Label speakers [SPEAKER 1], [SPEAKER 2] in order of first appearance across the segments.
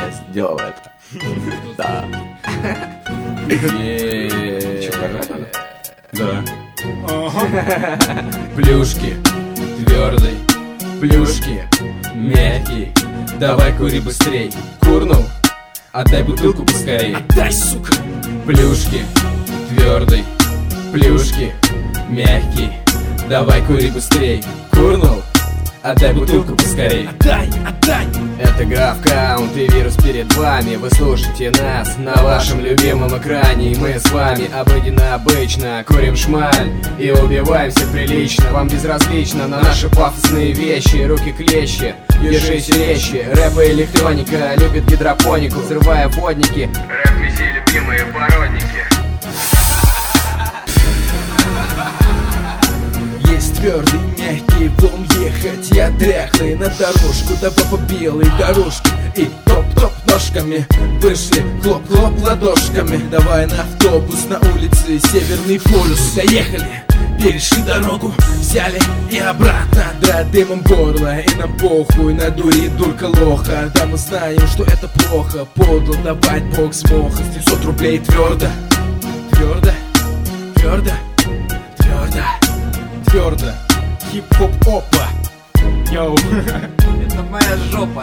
[SPEAKER 1] сделал это. Да.
[SPEAKER 2] Че, поржать надо?
[SPEAKER 3] Да.
[SPEAKER 2] Плюшки, твердый, плюшки, мягкий. Давай кури быстрей. Курнул? Отдай бутылку поскорей.
[SPEAKER 3] Отдай, сука!
[SPEAKER 2] Плюшки, твердый, плюшки, мягкий. Давай кури быстрей. Курнул? Отдай бутылку поскорей.
[SPEAKER 3] Отдай, отдай!
[SPEAKER 2] Это Гавкаунт и вирус перед вами. Вы слушаете нас на вашем любимом экране. И мы с вами обычно курим шмаль и убиваемся прилично. Вам безразлично на наши пафосные вещи. Руки клещи, держись резче. Рэп и электроника любит гидропонику, взрывая водники. Рэп вези любимые породники.
[SPEAKER 3] Есть твердый, мягкий, будем ехать. Я дряхлый на дорожку, давай по белой дорожке. И топ-топ ножками вышли, хлоп-хлоп ладошками. Давай на автобус на улице Северный полюс. Доехали, перешли дорогу, взяли и обратно. Да дымом горло, и нам похуй, на дури дурка лоха. Да мы знаем, что это плохо, подло давать бог смог. 700 рублей твердо, твердо, твердо, твердо, твердо. Хип-хоп опа. Йоу.
[SPEAKER 1] Это моя жопа.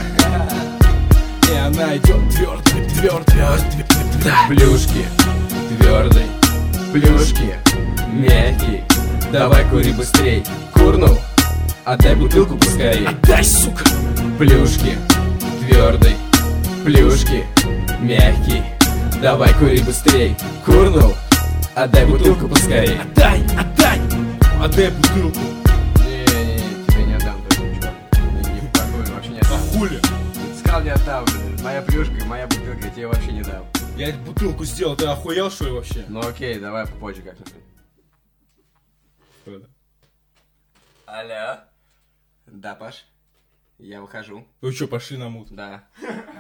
[SPEAKER 3] И она идет твердо, твердо, твердо.
[SPEAKER 2] Плюшки, твердый, плюшки, мягкий. Давай кури быстрей. Курнул? Отдай бутылку поскорей.
[SPEAKER 3] Отдай, сука!
[SPEAKER 2] Плюшки, твердый, плюшки, мягкий. Давай кури быстрей. Курнул? Отдай бутылку поскорей.
[SPEAKER 3] Отдай, отдай! Отдай бутылку.
[SPEAKER 1] Не, тебе не отдам, точно, чувак. Ни в какую, вообще не
[SPEAKER 3] А
[SPEAKER 1] отдам.
[SPEAKER 3] хули?
[SPEAKER 1] Сказал, не отдам, блин. Моя плюшка и моя бутылка, я тебе вообще не дам.
[SPEAKER 3] Я эту бутылку сделал, ты охуел, что ли, вообще?
[SPEAKER 1] Ну окей, давай попозже как-нибудь.
[SPEAKER 3] Что это?
[SPEAKER 1] Алло. Да, Паш? Я выхожу.
[SPEAKER 3] Вы что, пошли на мут?
[SPEAKER 1] Да.